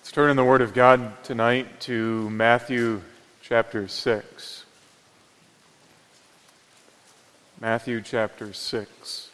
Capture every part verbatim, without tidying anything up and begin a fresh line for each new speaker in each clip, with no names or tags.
Let's turn in the Word of God tonight to Matthew chapter six. Matthew chapter six.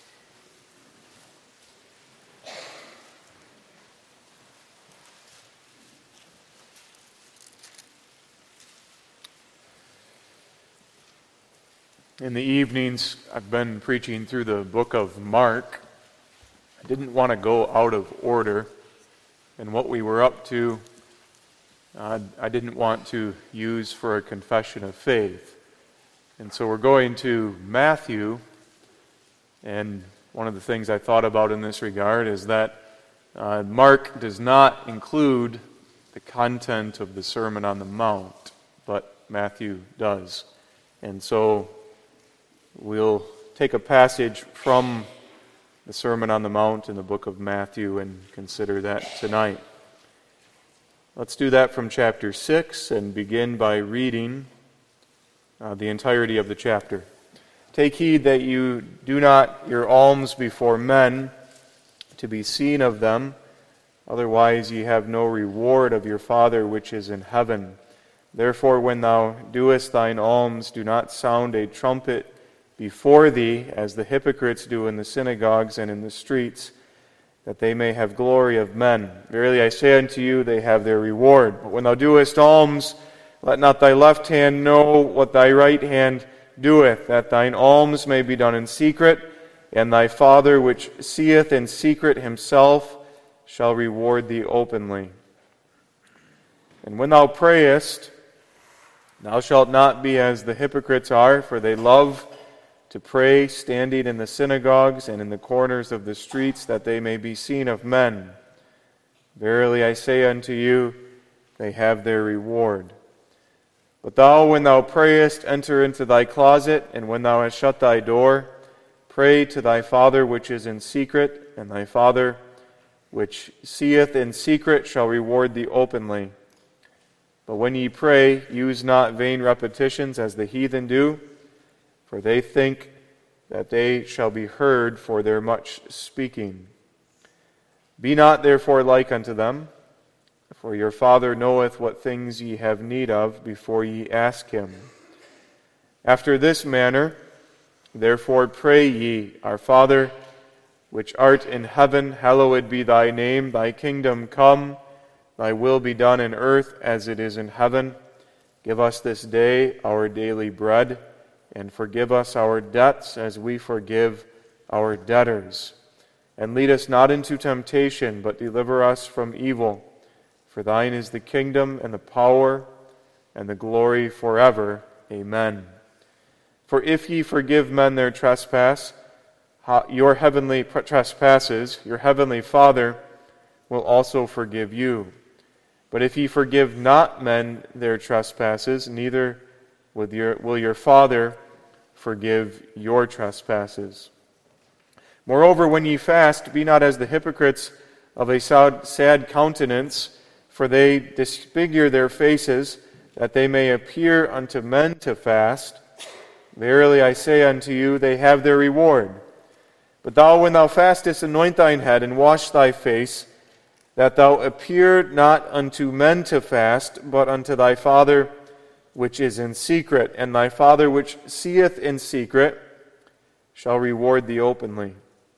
In the evenings, I've been preaching through the book of Mark. I didn't want to go out of order. And what we were up to, uh, I didn't want to use for a confession of faith. And so we're going to Matthew, and one of the things I thought about in this regard is that uh, Mark does not include the content of the Sermon on the Mount, but Matthew does. And so we'll take a passage from the Sermon on the Mount in the book of Matthew and consider that tonight. Let's do that from chapter six and begin by reading uh, the entirety of the chapter. Take heed that you do not your alms before men to be seen of them, otherwise ye have no reward of your Father which is in heaven. Therefore when thou doest thine alms, do not sound a trumpet before thee, as the hypocrites do in the synagogues and in the streets, that they may have glory of men. Verily I say unto you, they have their reward. But when thou doest alms, let not thy left hand know what thy right hand doeth, that thine alms may be done in secret, and thy Father which seeth in secret himself shall reward thee openly. And when thou prayest, thou shalt not be as the hypocrites are, for they love to pray standing in the synagogues and in the corners of the streets, that they may be seen of men. Verily I say unto you, they have their reward. But thou, when thou prayest, enter into thy closet, and when thou hast shut thy door, pray to thy Father which is in secret, and thy Father which seeth in secret shall reward thee openly. But when ye pray, use not vain repetitions as the heathen do, for they think that they shall be heard for their much speaking. Be not therefore like unto them, for your Father knoweth what things ye have need of before ye ask him. After this manner, therefore pray ye, Our Father, which art in heaven, hallowed be thy name, thy kingdom come, thy will be done in earth as it is in heaven. Give us this day our daily bread, and forgive us our debts as we forgive our debtors. And lead us not into temptation, but deliver us from evil. For thine is the kingdom and the power and the glory forever. Amen. For if ye forgive men their trespass, your heavenly trespasses, your heavenly Father will also forgive you. But if ye forgive not men their trespasses, neither will your, will your Father forgive your trespasses. Moreover, when ye fast, be not as the hypocrites of a sad countenance, for they disfigure their faces, that they may appear unto men to fast. Verily I say unto you, they have their reward. But thou, when thou fastest, anoint thine head, and wash thy face, that thou appear not unto men to fast, but unto thy Father which is in secret, and thy Father which seeth in secret shall reward thee openly.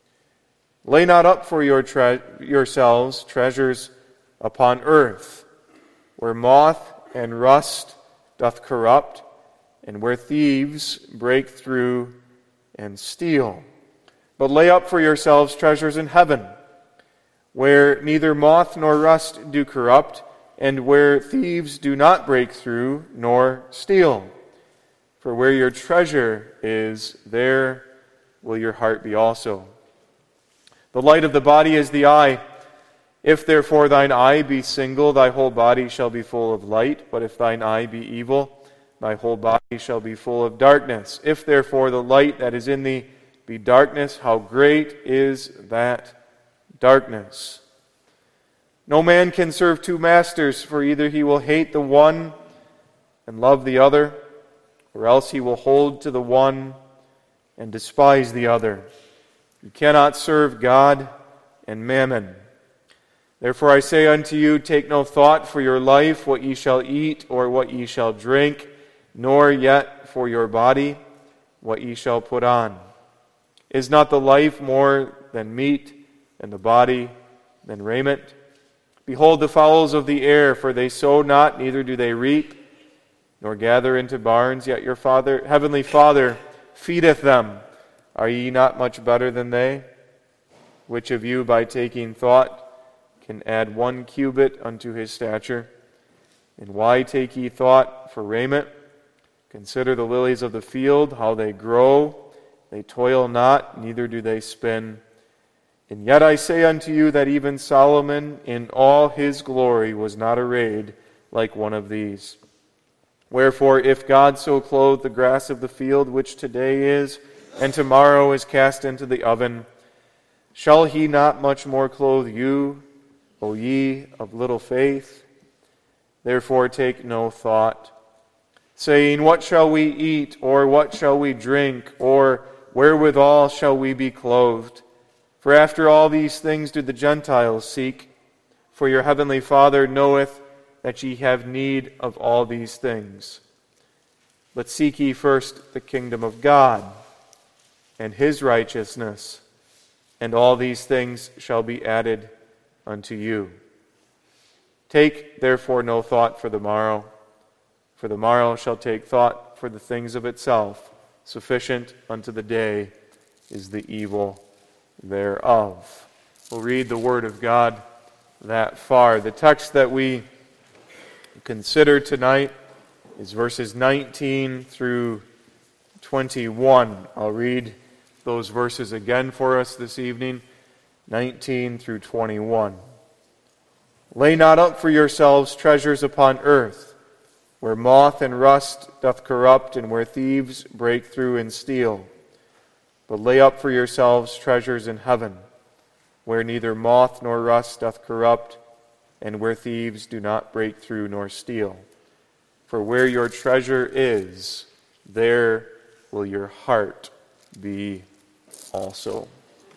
Lay not up for your tre- yourselves treasures upon earth, where moth and rust doth corrupt, and where thieves break through and steal. But lay up for yourselves treasures in heaven, where neither moth nor rust do corrupt, and where thieves do not break through nor steal. For where your treasure is, there will your heart be also. The light of the body is the eye. If therefore thine eye be single, thy whole body shall be full of light. But if thine eye be evil, thy whole body shall be full of darkness. If therefore the light that is in thee be darkness, how great is that darkness? No man can serve two masters, for either he will hate the one and love the other, or else he will hold to the one and despise the other. You cannot serve God and mammon. Therefore I say unto you, take no thought for your life, what ye shall eat, or what ye shall drink, nor yet for your body, what ye shall put on. Is not the life more than meat, and the body than raiment? Behold the fowls of the air, for they sow not, neither do they reap, nor gather into barns, yet your Father, heavenly Father feedeth them. Are ye not much better than they? Which of you, by taking thought, can add one cubit unto his stature? And why take ye thought for raiment? Consider the lilies of the field, how they grow. They toil not, neither do they spin. And yet I say unto you that even Solomon in all his glory was not arrayed like one of these. Wherefore, if God so clothe the grass of the field, which today is, and tomorrow is cast into the oven, shall he not much more clothe you, O ye of little faith? Therefore take no thought, saying, what shall we eat, or what shall we drink, or wherewithal shall we be clothed? For after all these things do the Gentiles seek. For your heavenly Father knoweth that ye have need of all these things. But seek ye first the kingdom of God, and his righteousness, and all these things shall be added unto you. Take therefore no thought for the morrow, for the morrow shall take thought for the things of itself. Sufficient unto the day is the evil thereof. We'll read the Word of God that far. The text that we consider tonight is verses nineteen through twenty-one. I'll read those verses again for us this evening, nineteen through twenty-one. Lay not up for yourselves treasures upon earth, where moth and rust doth corrupt, and where thieves break through and steal. But lay up for yourselves treasures in heaven, where neither moth nor rust doth corrupt, and where thieves do not break through nor steal. For where your treasure is, there will your heart be also.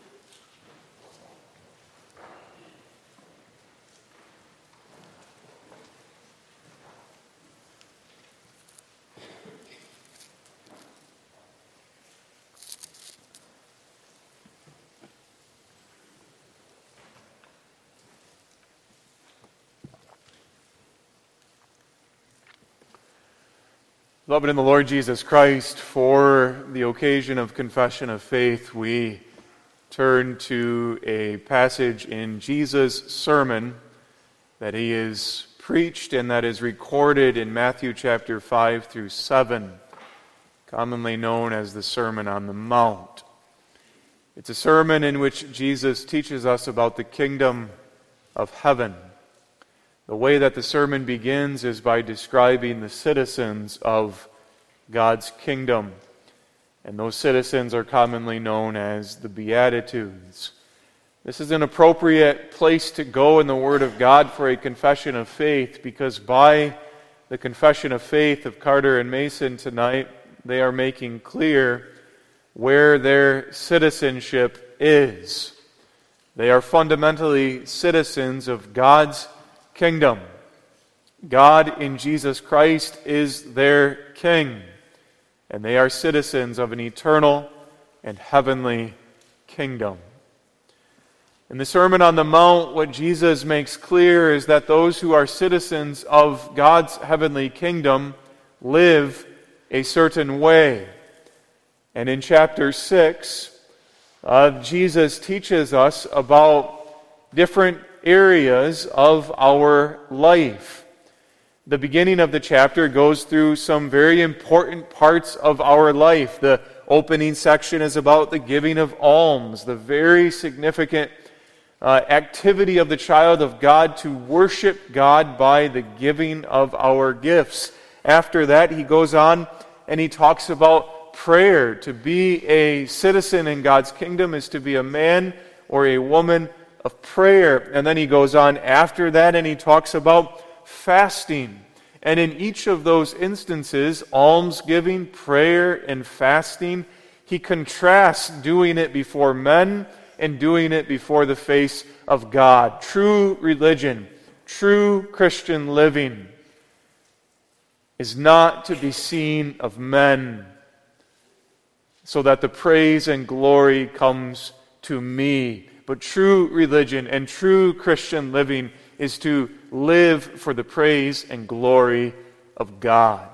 Beloved in the Lord Jesus Christ, for the occasion of confession of faith, we turn to a passage in Jesus' sermon that he is preached and that is recorded in Matthew chapter five through seven, commonly known as the Sermon on the Mount. It's a sermon in which Jesus teaches us about the kingdom of heaven. The way that the sermon begins is by describing the citizens of God's kingdom. And those citizens are commonly known as the Beatitudes. This is an appropriate place to go in the Word of God for a confession of faith, because by the confession of faith of Carter and Mason tonight, they are making clear where their citizenship is. They are fundamentally citizens of God's kingdom. God in Jesus Christ is their king, and they are citizens of an eternal and heavenly kingdom. In the Sermon on the Mount, what Jesus makes clear is that those who are citizens of God's heavenly kingdom live a certain way. And in chapter six, uh, Jesus teaches us about different areas of our life. The beginning of the chapter goes through some very important parts of our life. The opening section is about the giving of alms, the very significant uh, activity of the child of God to worship God by the giving of our gifts. After that, he goes on and he talks about prayer. To be a citizen in God's kingdom is to be a man or a woman of prayer. And then he goes on after that and he talks about fasting. And in each of those instances, almsgiving, prayer, and fasting, he contrasts doing it before men and doing it before the face of God. True religion, true Christian living is not to be seen of men, so that the praise and glory comes to me. But true religion and true Christian living is to live for the praise and glory of God.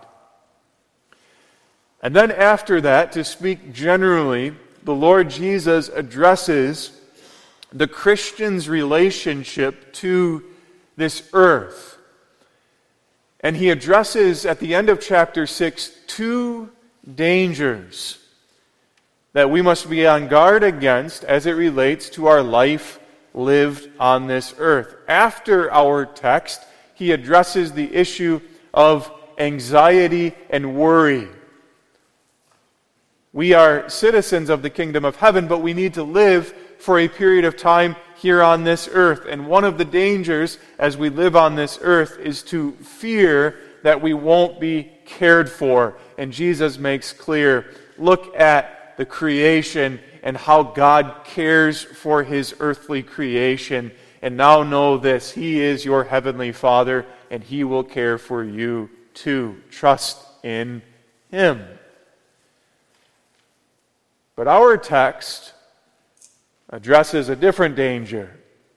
And then after that, to speak generally, the Lord Jesus addresses the Christian's relationship to this earth. And he addresses at the end of chapter six two dangers that we must be on guard against as it relates to our life lived on this earth. After our text, he addresses the issue of anxiety and worry. We are citizens of the kingdom of heaven, but we need to live for a period of time here on this earth. And one of the dangers as we live on this earth is to fear that we won't be cared for. And Jesus makes clear, look at the creation and how God cares for his earthly creation. And now know this, he is your heavenly Father, and he will care for you too. Trust in him. But our text addresses a different danger,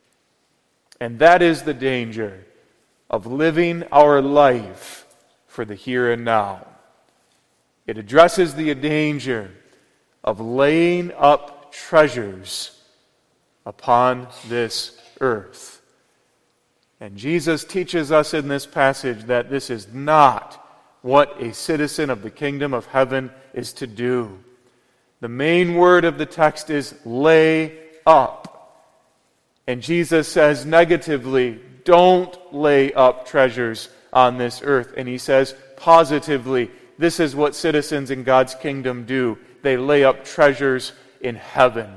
and that is the danger of living our life for the here and now. It addresses the danger of laying up treasures upon this earth. And Jesus teaches us in this passage that this is not what a citizen of the kingdom of heaven is to do. The main word of the text is lay up. And Jesus says negatively, don't lay up treasures on this earth. And he says positively, this is what citizens in God's kingdom do. They lay up treasures in heaven.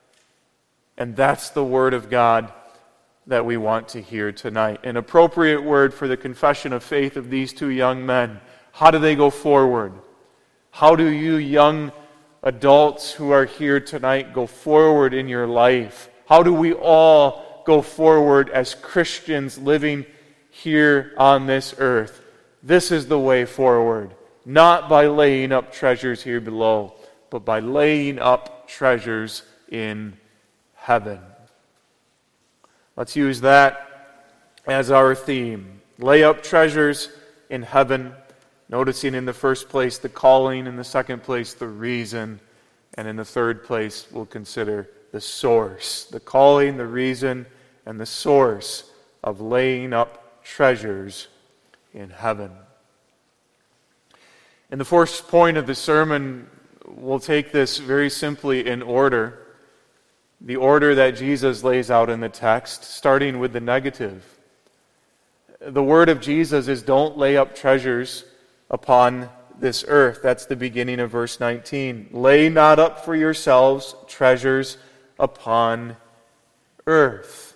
And that's the word of God that we want to hear tonight. An appropriate word for the confession of faith of these two young men. How do they go forward? How do you young adults who are here tonight go forward in your life? How do we all go forward as Christians living here on this earth? This is the way forward. Not by laying up treasures here below, but by laying up treasures in heaven. Let's use that as our theme. Lay up treasures in heaven, noticing in the first place the calling, in the second place the reason, and in the third place we'll consider the source. The calling, the reason, and the source of laying up treasures in heaven. In the first point of the sermon, we'll take this very simply in order. The order that Jesus lays out in the text, starting with the negative. The word of Jesus is don't lay up treasures upon this earth. That's the beginning of verse nineteen. Lay not up for yourselves treasures upon earth.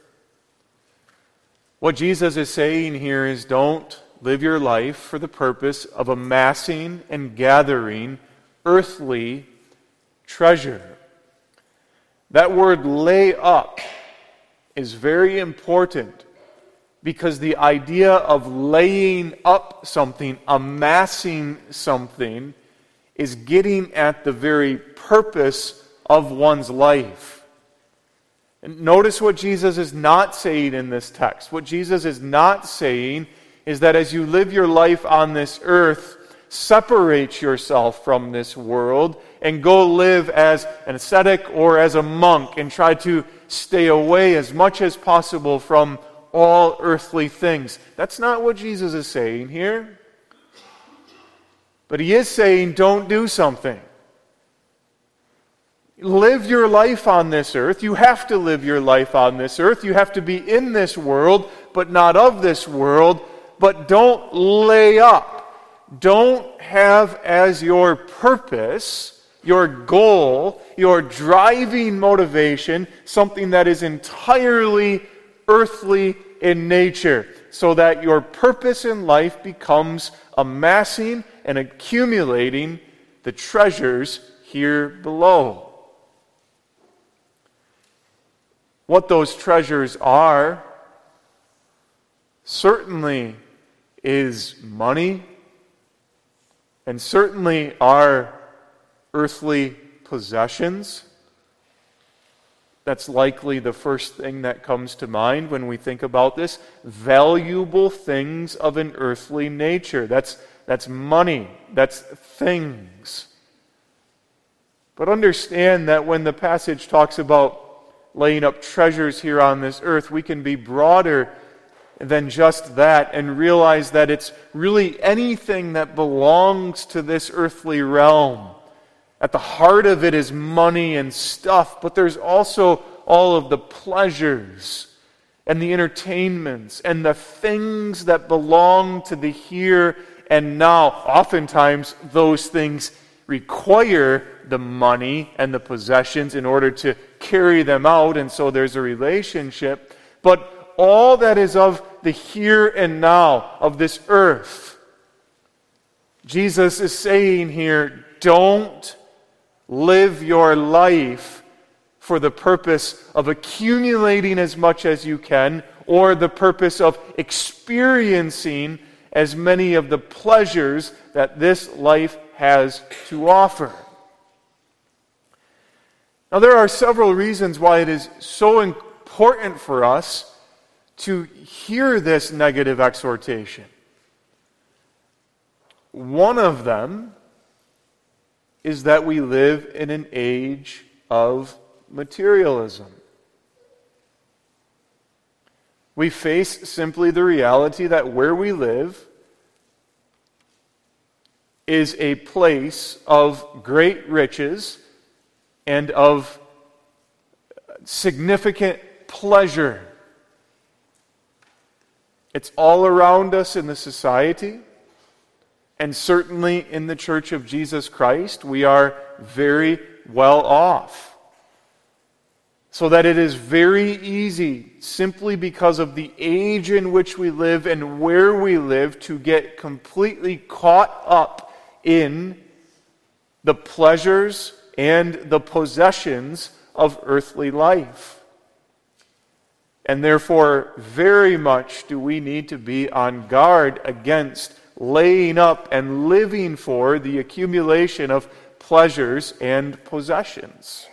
What Jesus is saying here is don't live your life for the purpose of amassing and gathering earthly treasure. That word lay up is very important because the idea of laying up something, amassing something, is getting at the very purpose of one's life. And notice what Jesus is not saying in this text. What Jesus is not saying is that as you live your life on this earth, separate yourself from this world and go live as an ascetic or as a monk and try to stay away as much as possible from all earthly things. That's not what Jesus is saying here. But he is saying don't do something. Live your life on this earth. You have to live your life on this earth. You have to be in this world, but not of this world. But don't lay up. Don't have as your purpose, your goal, your driving motivation, something that is entirely earthly in nature, so that your purpose in life becomes amassing and accumulating the treasures here below. what those treasures are certainly is money, and certainly our earthly possessions. That's likely the first thing that comes to mind when we think about this. Valuable things of an earthly nature. That's, that's money. That's things. But understand that when the passage talks about laying up treasures here on this earth, we can be broader than just that and realize that it's really anything that belongs to this earthly realm. At the heart of it is money and stuff, but there's also all of the pleasures and the entertainments and the things that belong to the here and now. Oftentimes, those things require the money and the possessions in order to carry them out, and so there's a relationship. But all that is of the here and now, of this earth, Jesus is saying here, don't live your life for the purpose of accumulating as much as you can, or the purpose of experiencing as many of the pleasures that this life has to offer. Now, there are several reasons why it is so important for us to hear this negative exhortation. One of them is that we live in an age of materialism. We face simply the reality that where we live is a place of great riches and of significant pleasure. It's all around us in the society. And certainly in the Church of Jesus Christ, we are very well off. So that it is very easy, simply because of the age in which we live and where we live, to get completely caught up in the pleasures and the possessions of earthly life. And therefore, very much do we need to be on guard against laying up and living for the accumulation of pleasures and possessions.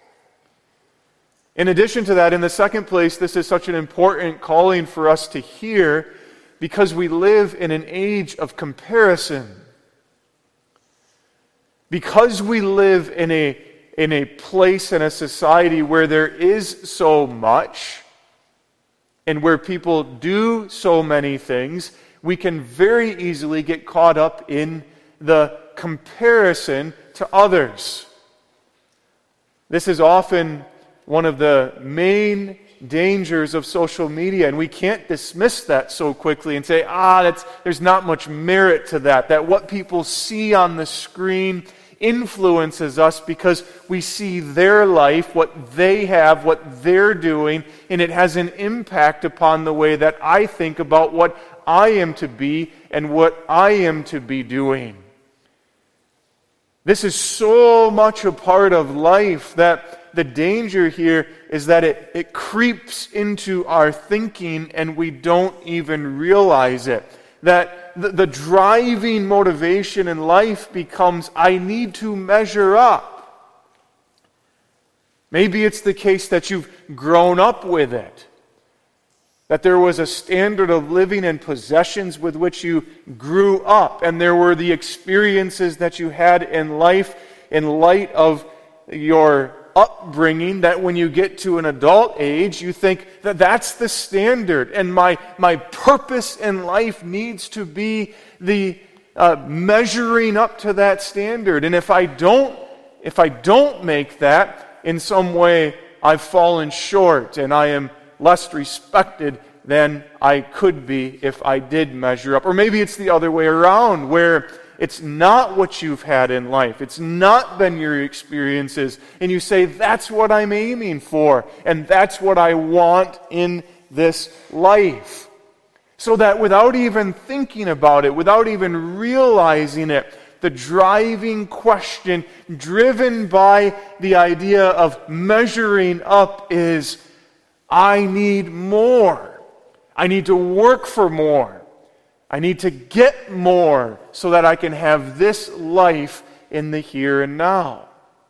In addition to that, in the second place, this is such an important calling for us to hear because we live in an age of comparison. Because we live in a, in a place and a society where there is so much and where people do so many things, we can very easily get caught up in the comparison to others. This is often one of the main dangers of social media, and we can't dismiss that so quickly and say, ah, that's, there's not much merit to that, that what people see on the screen influences us because we see their life, what they have, what they're doing, and it has an impact upon the way that I think about what I am to be and what I am to be doing. This is so much a part of life that the danger here is that it, it creeps into our thinking and we don't even realize it. That the, the driving motivation in life becomes, I need to measure up. Maybe it's the case that you've grown up with it. That there was a standard of living and possessions with which you grew up, and there were the experiences that you had in life in light of your upbringing, that when you get to an adult age, you think that that's the standard, and my, my purpose in life needs to be the uh, measuring up to that standard. And if I don't, if I don't make that, in some way I've fallen short, and I am less respected than I could be if I did measure up. Or maybe it's the other way around, where it's not what you've had in life. It's not been your experiences. And you say, that's what I'm aiming for. And that's what I want in this life. So that without even thinking about it, without even realizing it, the driving question driven by the idea of measuring up is, I need more. I need to work for more. I need to get more so that I can have this life in the here and now.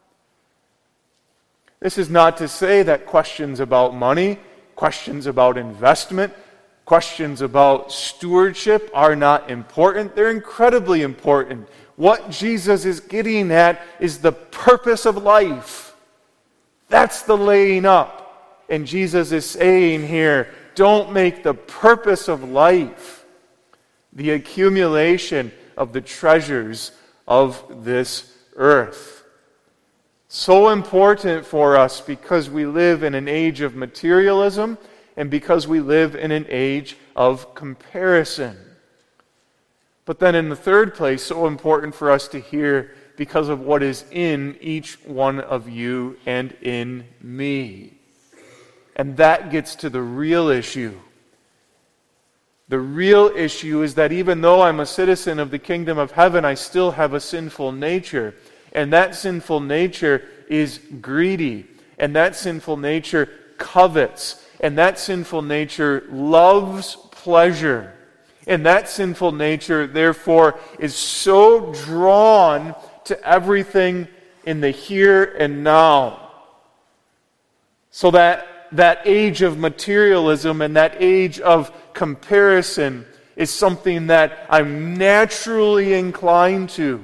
This is not to say that questions about money, questions about investment, questions about stewardship are not important. They're incredibly important. What Jesus is getting at is the purpose of life. That's the laying up. And Jesus is saying here, don't make the purpose of life the accumulation of the treasures of this earth. So important for us because we live in an age of materialism and because we live in an age of comparison. But then in the third place, so important for us to hear because of what is in each one of you and in me. And that gets to the real issue. The real issue is that even though I'm a citizen of the kingdom of heaven, I still have a sinful nature. And that sinful nature is greedy. And that sinful nature covets. And that sinful nature loves pleasure. And that sinful nature, therefore, is so drawn to everything in the here and now. So that that age of materialism and that age of comparison is something that I'm naturally inclined to.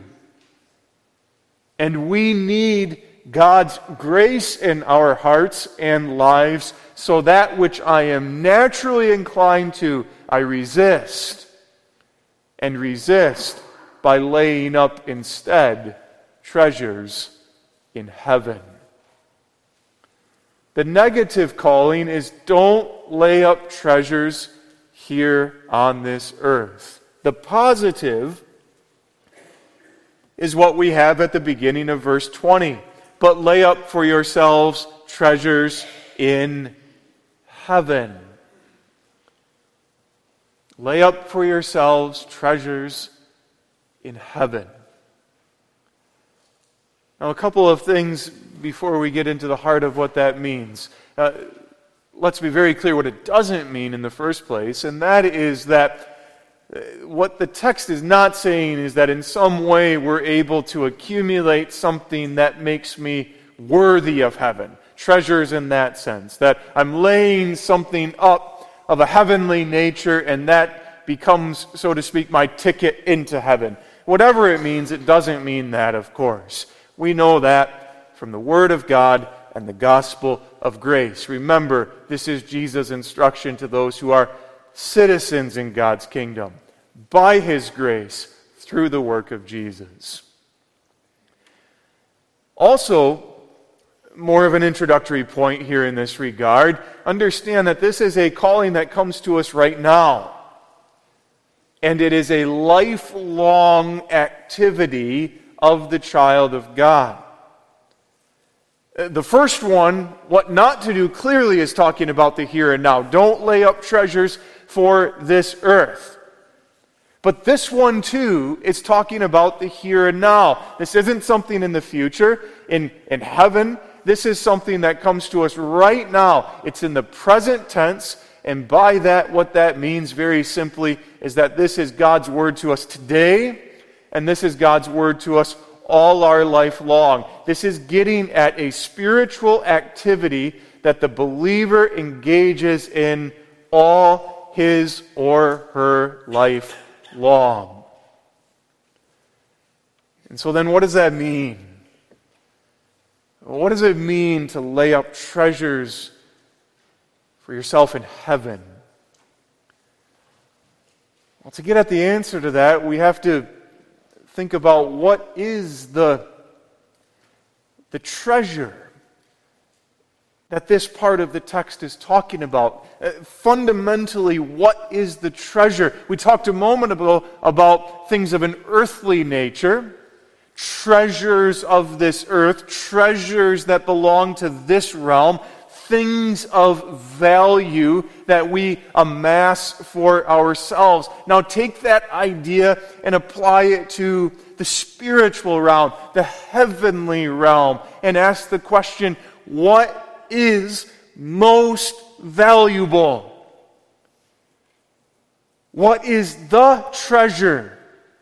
And we need God's grace in our hearts and lives, so that which I am naturally inclined to, I resist. And resist by laying up instead treasures in heaven. The negative calling is don't lay up treasures here on this earth. The positive is what we have at the beginning of verse twenty. But lay up for yourselves treasures in heaven. Lay up for yourselves treasures in heaven. Now, a couple of things before we get into the heart of what that means. Uh, let's be very clear what it doesn't mean in the first place, and that is that uh, what the text is not saying is that in some way we're able to accumulate something that makes me worthy of heaven. Treasures in that sense, that I'm laying something up of a heavenly nature and that becomes, so to speak, my ticket into heaven. Whatever it means, it doesn't mean that, of course. We know that from the Word of God and the gospel of grace. Remember, this is Jesus' instruction to those who are citizens in God's kingdom by His grace through the work of Jesus. Also, more of an introductory point here in this regard, understand that this is a calling that comes to us right now. And it is a lifelong activity of the child of God. The first one, what not to do, clearly is talking about the here and now. Don't lay up treasures for this earth. But this one too is talking about the here and now. This isn't something in the future, in, in heaven. This is something that comes to us right now. It's in the present tense, and by that, what that means very simply is that this is God's word to us today, and this is God's word to us all our life long. This is getting at a spiritual activity that the believer engages in all his or her life long. And so then what does that mean? What does it mean to lay up treasures for yourself in heaven? Well, to get at the answer to that, we have to think about what is the, the treasure that this part of the text is talking about. Uh, fundamentally, what is the treasure? We talked a moment ago about things of an earthly nature, treasures of this earth, treasures that belong to this realm, things of value that we amass for ourselves. Now take that idea and apply it to the spiritual realm, the heavenly realm, and ask the question, what is most valuable? What is the treasure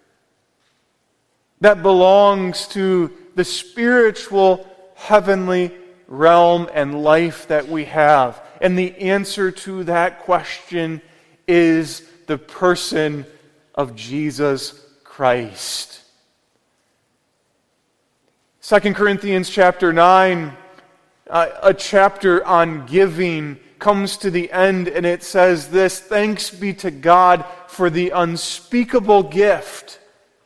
that belongs to the spiritual heavenly realm and life that we have? And the answer to that question is the person of Jesus Christ. Second Corinthians chapter nine, uh, a chapter on giving, comes to the end and it says this: "Thanks be to God for the unspeakable gift."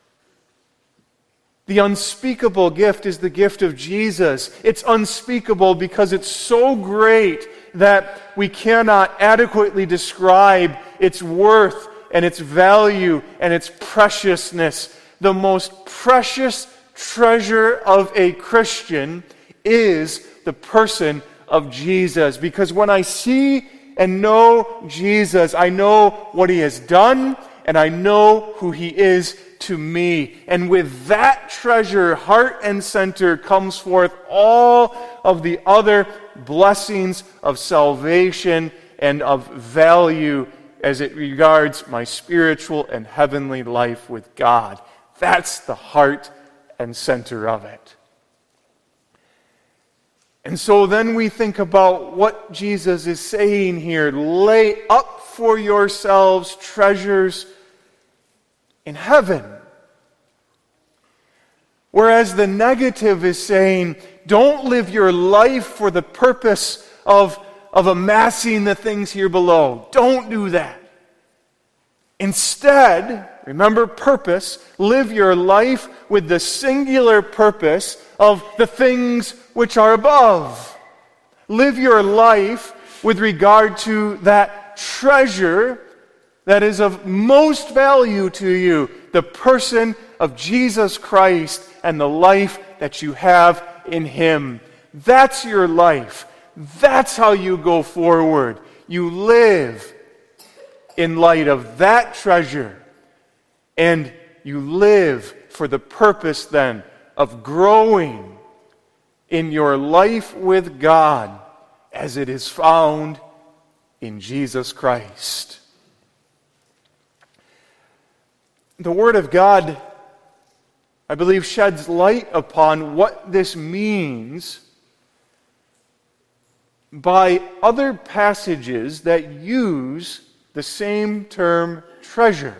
The unspeakable gift is the gift of Jesus. It's unspeakable because it's so great that we cannot adequately describe its worth and its value and its preciousness. The most precious treasure of a Christian is the person of Jesus. Because when I see and know Jesus, I know what He has done and I know who He is to me. And with that treasure, heart and center, comes forth all of the other blessings of salvation and of value as it regards my spiritual and heavenly life with God. That's the heart and center of it. And so then we think about what Jesus is saying here. Lay up for yourselves treasures in heaven. Whereas the negative is saying, don't live your life for the purpose of, of amassing the things here below. Don't do that. Instead, remember purpose, live your life with the singular purpose of the things which are above. Live your life with regard to that treasure that is of most value to you, the person of Jesus Christ and the life that you have in Him. That's your life. That's how you go forward. You live in light of that treasure, and you live for the purpose then of growing in your life with God as it is found in Jesus Christ. The Word of God, I believe, sheds light upon what this means by other passages that use the same term treasure.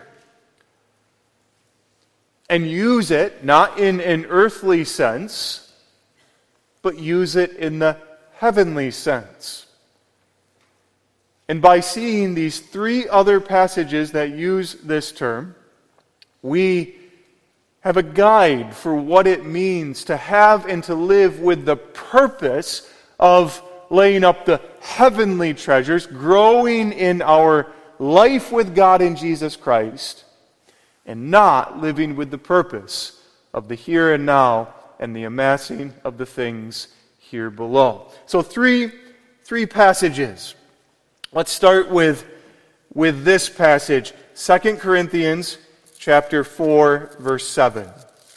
And use it not in an earthly sense, but use it in the heavenly sense. And by seeing these three other passages that use this term, we have a guide for what it means to have and to live with the purpose of laying up the heavenly treasures, growing in our life with God in Jesus Christ, and not living with the purpose of the here and now and the amassing of the things here below. So three, three passages. Let's start with, with this passage, Second Corinthians chapter four, verse seven.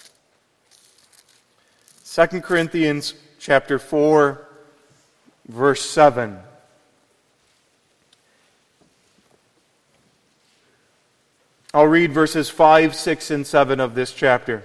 Second Corinthians chapter four, verse seven. I'll read verses five, six, and seven of this chapter.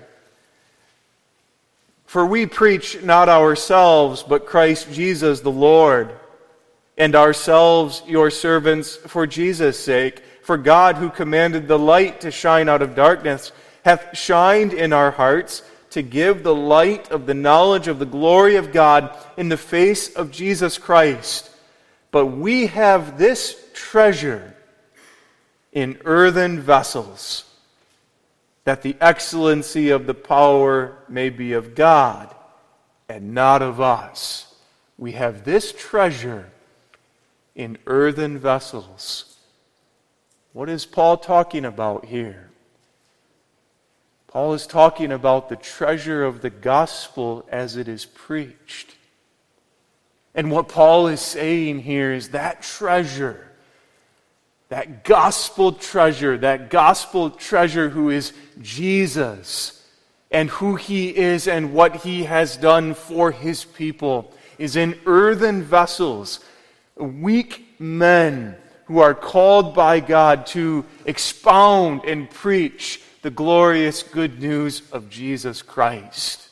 For we preach not ourselves, but Christ Jesus the Lord, and ourselves your servants for Jesus' sake. For God, who commanded the light to shine out of darkness, hath shined in our hearts to give the light of the knowledge of the glory of God in the face of Jesus Christ. But we have this treasure in earthen vessels, that the excellency of the power may be of God and not of us. We have this treasure in earthen vessels. What is Paul talking about here? Paul is talking about the treasure of the gospel as it is preached. And what Paul is saying here is that treasure, that gospel treasure, that gospel treasure who is Jesus and who He is and what He has done for His people, is in earthen vessels, weak men who are called by God to expound and preach the glorious good news of Jesus Christ.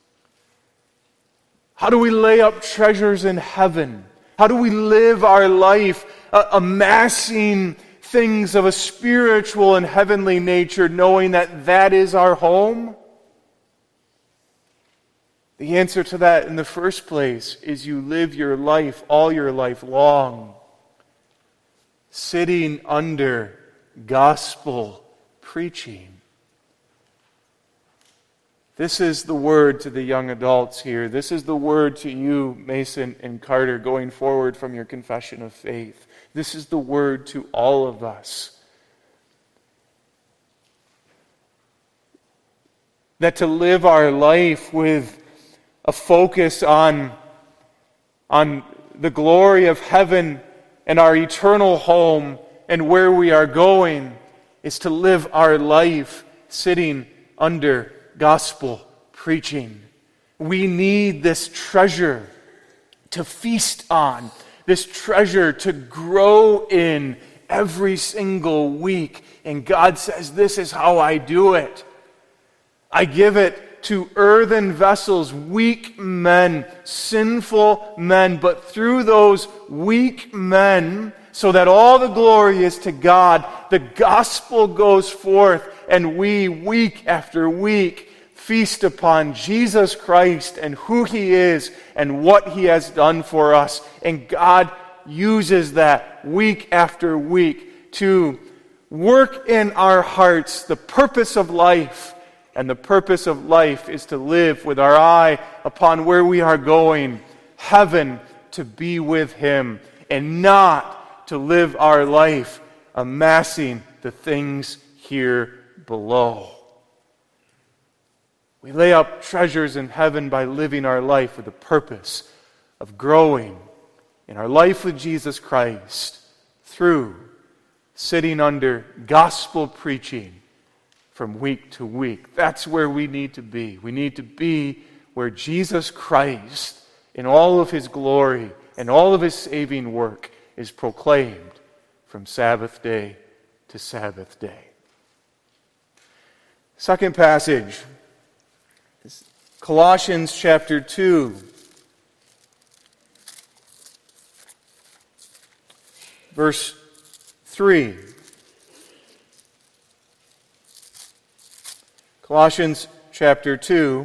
How do we lay up treasures in heaven? How do we live our life uh, amassing things of a spiritual and heavenly nature, knowing that that is our home? The answer to that in the first place is you live your life, all your life long, sitting under gospel preaching. This is the word to the young adults here. This is the word to you, Mason and Carter, going forward from your confession of faith. This is the word to all of us. That to live our life with a focus on, on the glory of heaven and our eternal home and where we are going is to live our life sitting under gospel preaching. We need this treasure to feast on, this treasure to grow in every single week. And God says, this is how I do it. I give it to earthen vessels, weak men, sinful men, but through those weak men, so that all the glory is to God, the gospel goes forth, and we, week after week, feast upon Jesus Christ and who He is and what He has done for us. And God uses that week after week to work in our hearts the purpose of life. And the purpose of life is to live with our eye upon where we are going, heaven, to be with Him, and not to live our life amassing the things here below. We lay up treasures in heaven by living our life with the purpose of growing in our life with Jesus Christ through sitting under gospel preaching from week to week. That's where we need to be. We need to be where Jesus Christ, in all of His glory and all of His saving work, is proclaimed from Sabbath day to Sabbath day. Second passage is Colossians chapter two. Verse three. Colossians chapter two,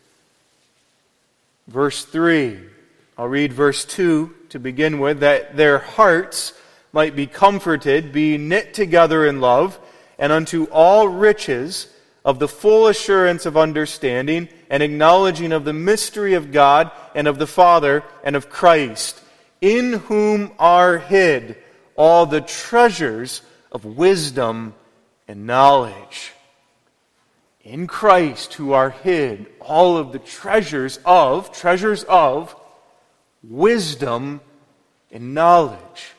verse three. I'll read verse two to begin with. That their hearts might be comforted, be knit together in love, and unto all riches of the full assurance of understanding, and acknowledging of the mystery of God, and of the Father, and of Christ, in whom are hid all the treasures of wisdom and knowledge. In Christ, who are hid all of the treasures of, treasures of wisdom and knowledge.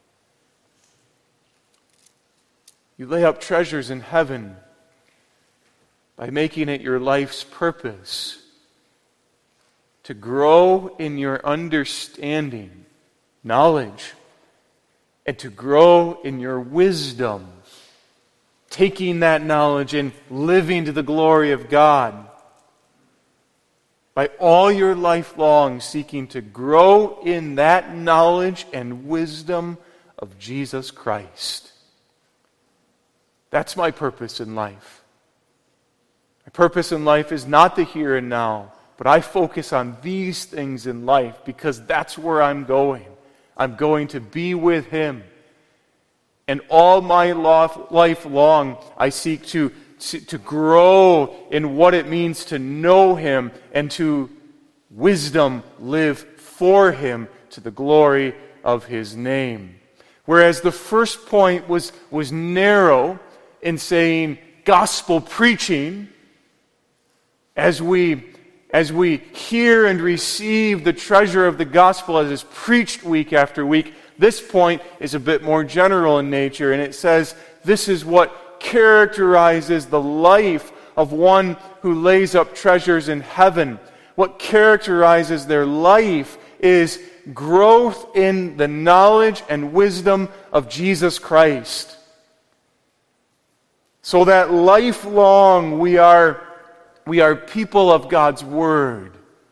You lay up treasures in heaven by making it your life's purpose to grow in your understanding, knowledge, and to grow in your wisdom, taking that knowledge and living to the glory of God. By all your life long seeking to grow in that knowledge and wisdom of Jesus Christ. That's my purpose in life. My purpose in life is not the here and now, but I focus on these things in life because that's where I'm going. I'm going to be with Him. And all my life long, I seek to, to grow in what it means to know Him and to wisdom live for Him to the glory of His name. Whereas the first point was, was narrow in saying gospel preaching, as we, as we hear and receive the treasure of the gospel as is preached week after week, this point is a bit more general in nature, and it says this is what characterizes the life of one who lays up treasures in heaven. What characterizes their life is growth in the knowledge and wisdom of Jesus Christ. So that lifelong we are, we are people of God's Word.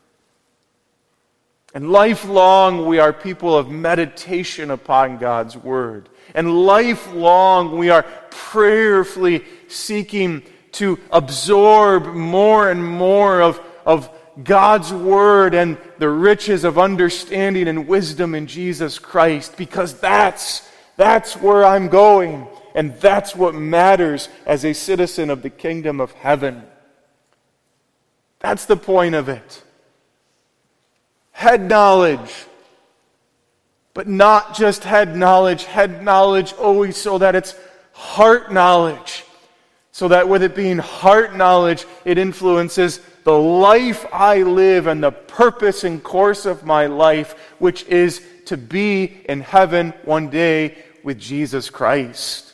And lifelong we are people of meditation upon God's Word. And lifelong we are prayerfully seeking to absorb more and more of, of God's Word and the riches of understanding and wisdom in Jesus Christ, because that's, that's where I'm going, and that's what matters as a citizen of the kingdom of heaven. That's the point of it. Head knowledge, but not just head knowledge, head knowledge always so that it's heart knowledge, so that with it being heart knowledge, it influences the life I live and the purpose and course of my life, which is to be in heaven one day with Jesus Christ.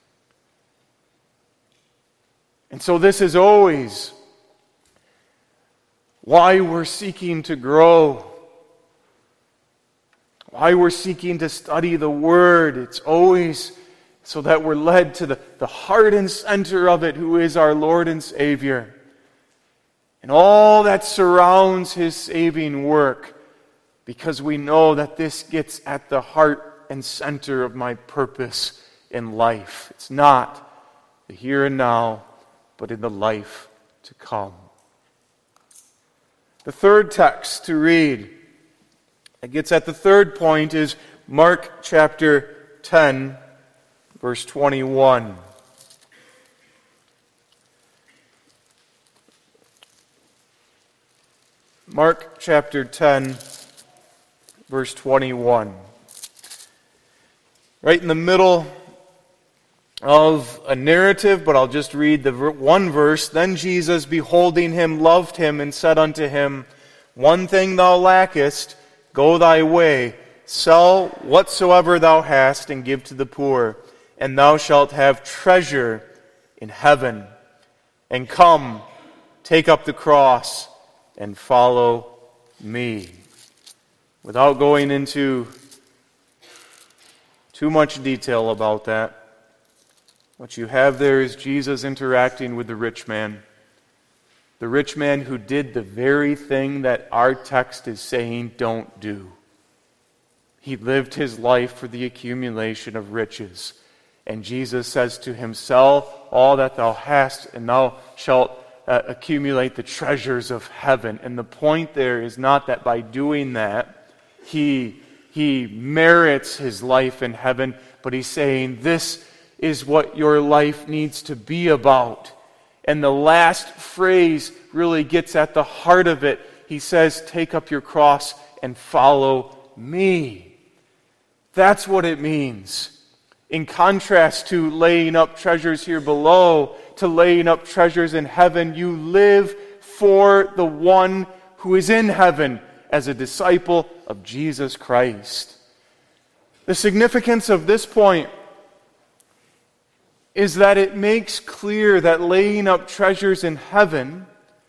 And so this is always why we're seeking to grow, why we're seeking to study the Word. It's always so that we're led to the, the heart and center of it, who is our Lord and Savior, and all that surrounds His saving work, because we know that this gets at the heart and center of my purpose in life. It's not the here and now, but in the life to come. The third text to read that gets at the third point is Mark chapter ten, verse twenty-one. Mark chapter ten, verse twenty-one. Right in the middle of a narrative, but I'll just read the one verse. Then Jesus, beholding him, loved him, and said unto him, One thing thou lackest, go thy way, sell whatsoever thou hast, and give to the poor, and thou shalt have treasure in heaven. And come, take up the cross, and follow me. Without going into too much detail about that, what you have there is Jesus interacting with the rich man. The rich man who did the very thing that our text is saying don't do. He lived his life for the accumulation of riches. And Jesus says to him, Sell all that thou hast, and thou shalt uh, accumulate the treasures of heaven. And the point there is not that by doing that, he, he merits his life in heaven, but he's saying this is what your life needs to be about. And the last phrase really gets at the heart of it. He says, take up your cross and follow me. That's what it means. In contrast to laying up treasures here below, to laying up treasures in heaven, you live for the one who is in heaven as a disciple of Jesus Christ. The significance of this point is that it makes clear that laying up treasures in heaven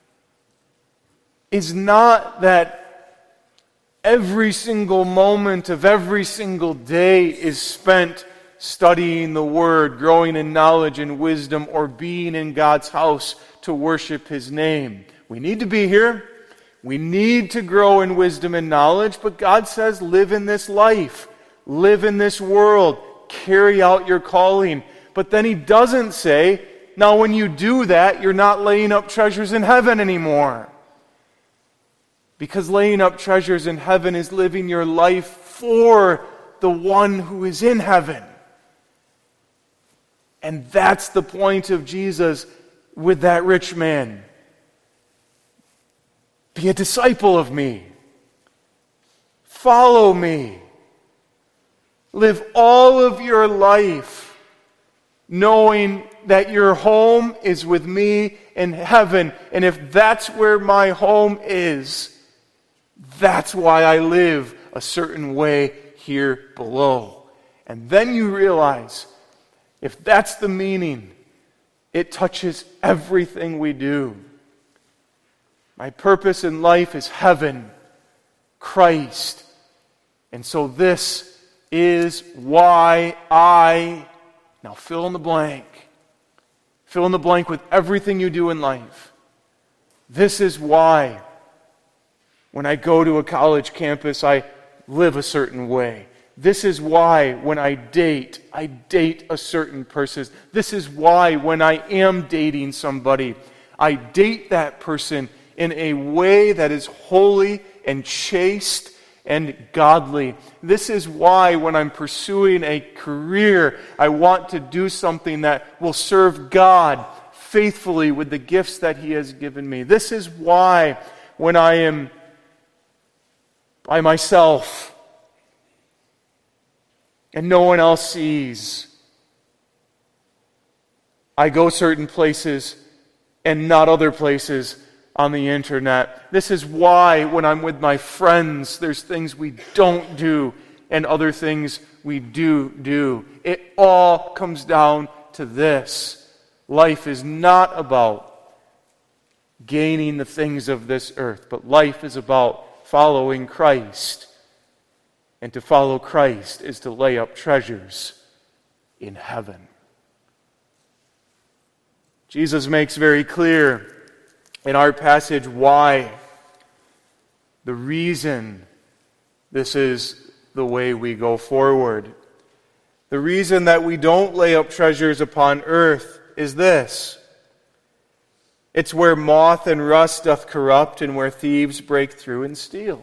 is not that every single moment of every single day is spent studying the Word, growing in knowledge and wisdom, or being in God's house to worship His name. We need to be here. We need to grow in wisdom and knowledge, but God says live in this life, live in this world, carry out your calling. But then He doesn't say, now when you do that, you're not laying up treasures in heaven anymore. Because laying up treasures in heaven is living your life for the one who is in heaven. And that's the point of Jesus with that rich man. Be a disciple of me. Follow me. Live all of your life knowing that your home is with me in heaven. And if that's where my home is, that's why I live a certain way here below. And then you realize, if that's the meaning, it touches everything we do. My purpose in life is heaven, Christ, And so this is why I, now fill in the blank, fill in the blank with everything you do in life. This is why when I go to a college campus, I live a certain way. This is why when I date, I date a certain person. This is why when I am dating somebody, I date that person in a way that is holy and chaste and godly. This is why when I'm pursuing a career, I want to do something that will serve God faithfully with the gifts that He has given me. This is why when I am by myself and no one else sees, I go certain places and not other places on the internet. This is why when I'm with my friends, there's things we don't do and other things we do do. It all comes down to this. Life is not about gaining the things of this earth, but life is about following Christ. And to follow Christ is to lay up treasures in heaven. Jesus makes very clear in our passage why, the reason this is the way we go forward. The reason that we don't lay up treasures upon earth is this: it's where moth and rust doth corrupt, and where thieves break through and steal.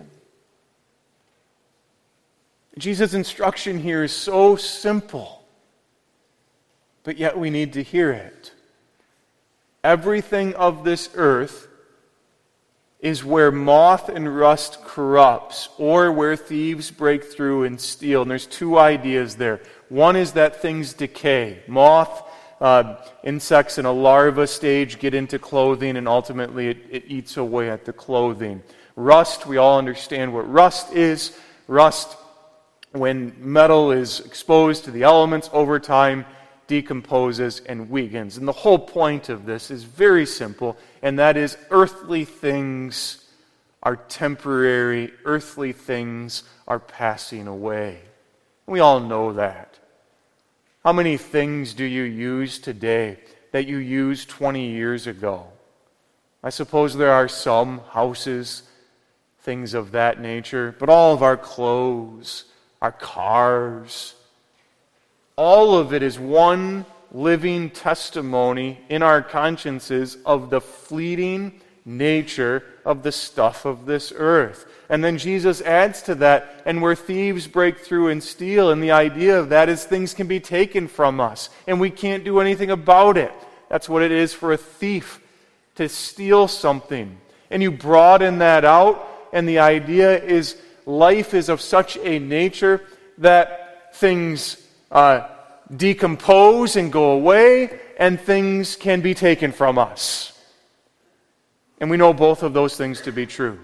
Jesus' instruction here is so simple, but yet we need to hear it. Everything of this earth is where moth and rust corrupts, or where thieves break through and steal. And there's two ideas there. One is that things decay. Moth, uh, insects in a larva stage get into clothing, and ultimately it, it eats away at the clothing. Rust, we all understand what rust is. Rust, when metal is exposed to the elements over time, decomposes and weakens. And the whole point of this is very simple, and that is earthly things are temporary, earthly things are passing away. We all know that. How many things do you use today that you used twenty years ago? I suppose there are some houses, things of that nature, but all of our clothes, our cars, all of it is one living testimony in our consciences of the fleeting nature of the stuff of this earth. And then Jesus adds to that, and where thieves break through and steal, and the idea of that is things can be taken from us, and we can't do anything about it. That's what it is for a thief, to steal something. And you broaden that out, and the idea is life is of such a nature that things Uh, decompose and go away, and things can be taken from us. And we know both of those things to be true.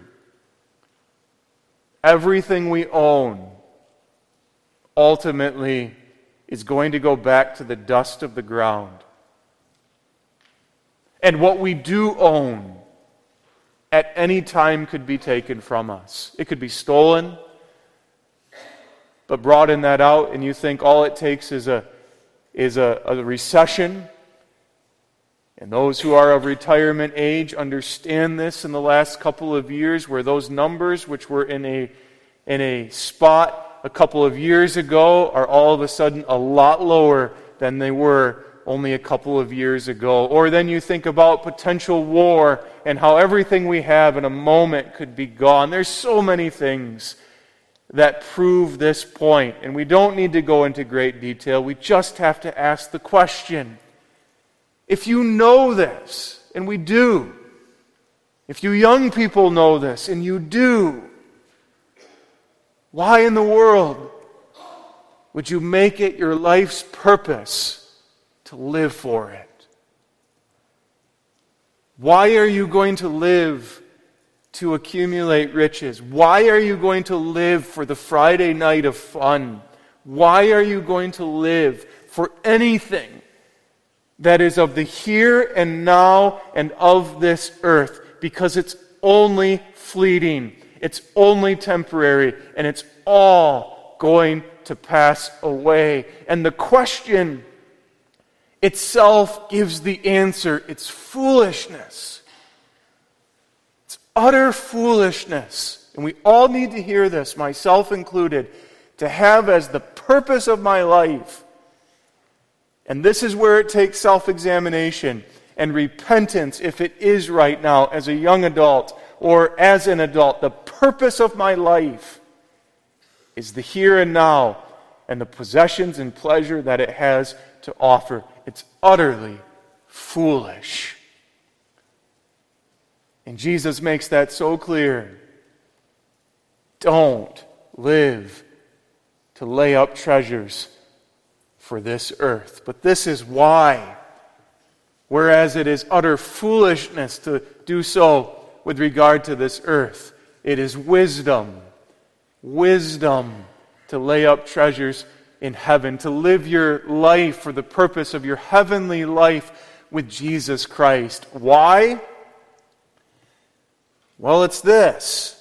Everything we own ultimately is going to go back to the dust of the ground. And what we do own at any time could be taken from us. It could be stolen. But broaden that out, and you think all it takes is a is a, a recession. And those who are of retirement age understand this in the last couple of years, where those numbers, which were in a in a spot a couple of years ago, are all of a sudden a lot lower than they were only a couple of years ago. Or then you think about potential war and how everything we have in a moment could be gone. There's so many things that prove this point, and we don't need to go into great detail. We just have to ask the question. If you know this, and we do, if you young people know this, and you do, why in the world would you make it your life's purpose to live for it? Why are you going to live to accumulate riches? Why are you going to live for the Friday night of fun? Why are you going to live for anything that is of the here and now and of this earth? Because it's only fleeting. It's only temporary, and it's all going to pass away. And the question itself gives the answer. It's foolishness. It's utter foolishness. And we all need to hear this, myself included, to have as the purpose of my life. And this is where it takes self-examination and repentance, if it is right now, as a young adult or as an adult. The purpose of my life is the here and now and the possessions and pleasure that it has to offer. It's utterly foolish. And Jesus makes that so clear. Don't live to lay up treasures for this earth. But this is why, whereas it is utter foolishness to do so with regard to this earth, it is wisdom, wisdom to lay up treasures in heaven, to live your life for the purpose of your heavenly life with Jesus Christ. Why? Well, it's this.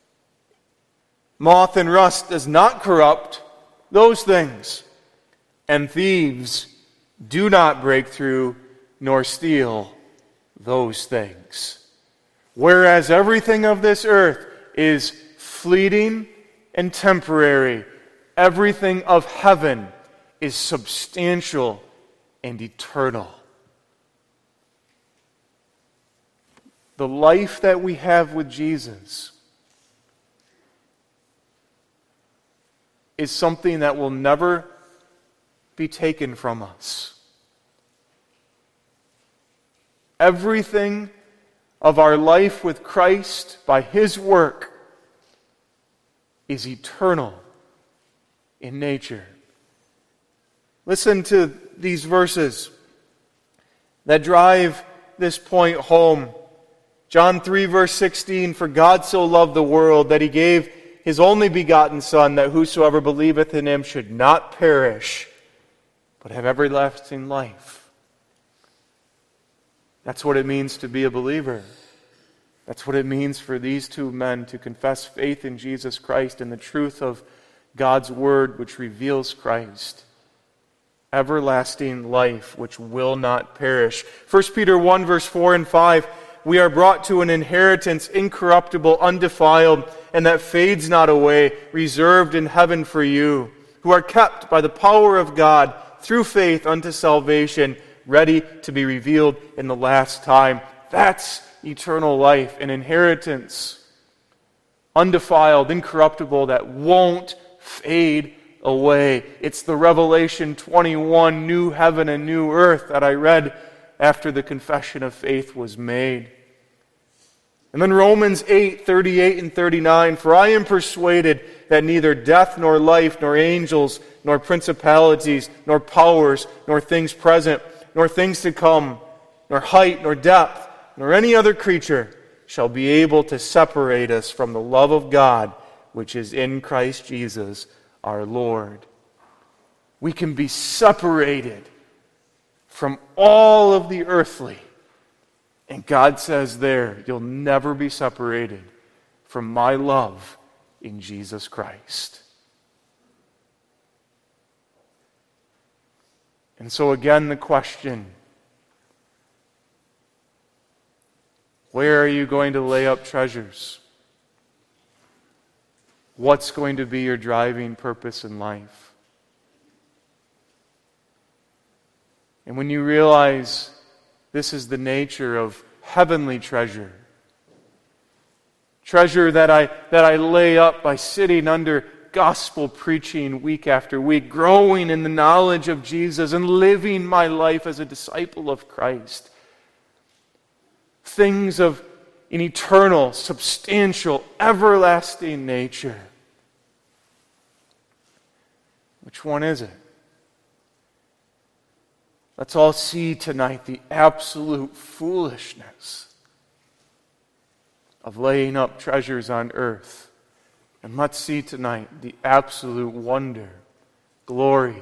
Moth and rust does not corrupt those things, and thieves do not break through nor steal those things. Whereas everything of this earth is fleeting and temporary, everything of heaven is substantial and eternal. The life that we have with Jesus is something that will never be taken from us. Everything of our life with Christ by His work is eternal in nature. Listen to these verses that drive this point home. John three, verse sixteen, "For God so loved the world that He gave His only begotten Son, that whosoever believeth in Him should not perish, but have everlasting life." That's what it means to be a believer. That's what it means for these two men to confess faith in Jesus Christ and the truth of God's Word, which reveals Christ. Everlasting life, which will not perish. First Peter one, verse four and five, "We are brought to an inheritance incorruptible, undefiled, and that fades not away, reserved in heaven for you, who are kept by the power of God through faith unto salvation, ready to be revealed in the last time." That's eternal life, an inheritance, undefiled, incorruptible, that won't fade away. It's the Revelation twenty-one new heaven and new earth that I read after the confession of faith was made. And then Romans eight, thirty-eight and thirty-nine, "For I am persuaded that neither death nor life, nor angels, nor principalities, nor powers, nor things present, nor things to come, nor height, nor depth, nor any other creature shall be able to separate us from the love of God, which is in Christ Jesus our Lord." We can be separated from all of the earthly. And God says there, you'll never be separated from my love in Jesus Christ. And so again, the question, where are you going to lay up treasures? What's going to be your driving purpose in life? And when you realize this is the nature of heavenly treasure, treasure that I, that I lay up by sitting under gospel preaching week after week, growing in the knowledge of Jesus and living my life as a disciple of Christ. Things of an eternal, substantial, everlasting nature. Which one is it? Let's all see tonight the absolute foolishness of laying up treasures on earth. And let's see tonight the absolute wonder, glory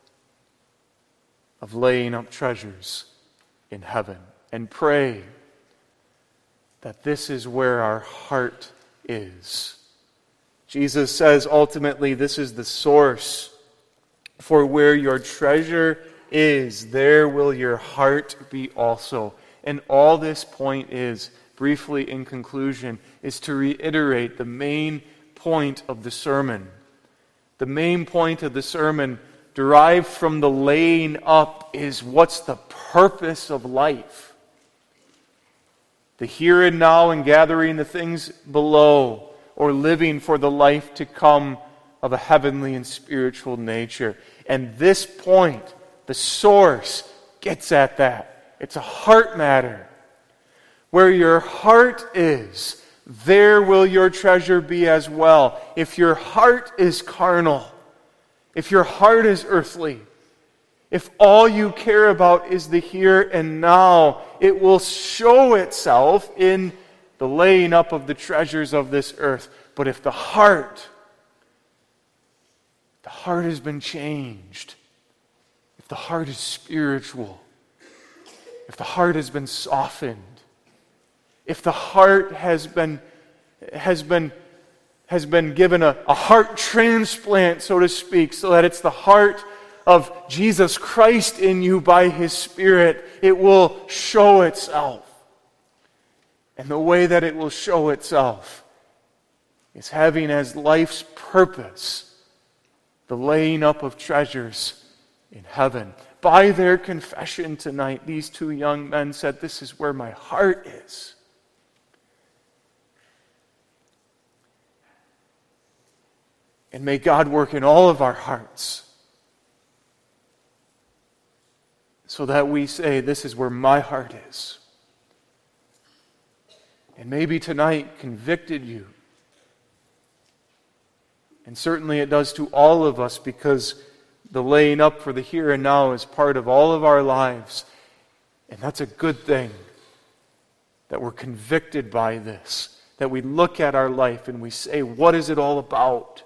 of laying up treasures in heaven. And pray that this is where our heart is. Jesus says ultimately this is the source. For where your treasure is, there will your heart be also. And all this point is, briefly in conclusion, is to reiterate the main point of the sermon. The main point of the sermon, derived from the laying up, is what's the purpose of life? The here and now and gathering the things below, or living for the life to come of a heavenly and spiritual nature. And this point, the source, gets at that. It's a heart matter. Where your heart is, there will your treasure be as well. If your heart is carnal, if your heart is earthly, if all you care about is the here and now, it will show itself in the laying up of the treasures of this earth. But if the heart, the heart has been changed, if the heart is spiritual, if the heart has been softened, if the heart has been has been has been given a, a heart transplant, so to speak, so that it's the heart of Jesus Christ in you by His Spirit, it will show itself. And the way that it will show itself is having as life's purpose the laying up of treasures in heaven. By their confession tonight, these two young men said, "This is where my heart is." And may God work in all of our hearts so that we say, "This is where my heart is." And maybe tonight convicted you. And certainly it does to all of us, because the laying up for the here and now is part of all of our lives. And that's a good thing, that we're convicted by this, that we look at our life and we say, what is it all about?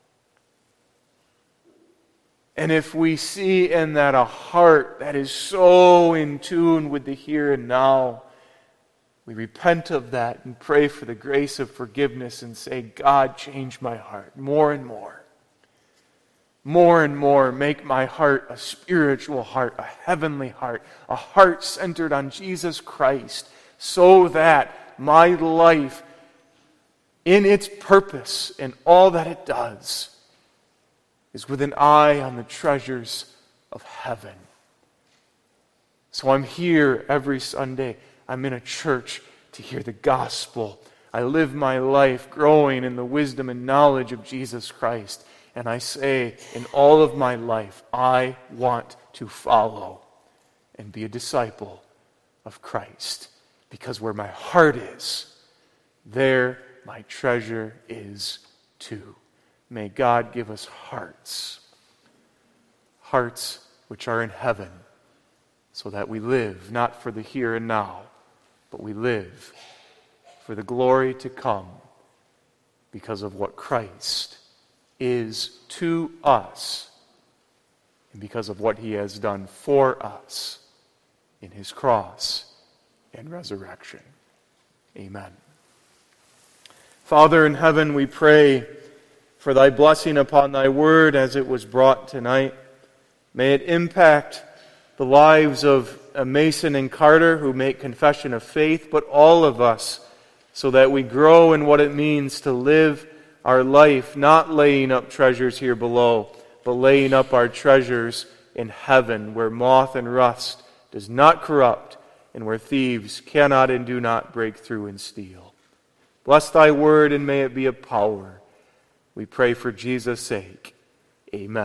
And if we see in that a heart that is so in tune with the here and now, we repent of that and pray for the grace of forgiveness and say, "God, change my heart more and more. More and more, make my heart a spiritual heart, a heavenly heart, a heart centered on Jesus Christ, so that my life, in its purpose and all that it does, is with an eye on the treasures of heaven." So I'm here every Sunday. I'm in a church to hear the gospel. I live my life growing in the wisdom and knowledge of Jesus Christ. And I say, in all of my life, I want to follow and be a disciple of Christ. Because where my heart is, there my treasure is too. May God give us hearts, hearts which are in heaven, so that we live not for the here and now, but we live for the glory to come because of what Christ is to us and because of what He has done for us in His cross and resurrection. Amen. Father in heaven, we pray for Thy blessing upon Thy word as it was brought tonight. May it impact the lives of Mason and Carter, who make confession of faith, but all of us, so that we grow in what it means to live our life, not laying up treasures here below, but laying up our treasures in heaven, where moth and rust does not corrupt, and where thieves cannot and do not break through and steal. Bless Thy word, and may it be a power. We pray for Jesus' sake. Amen.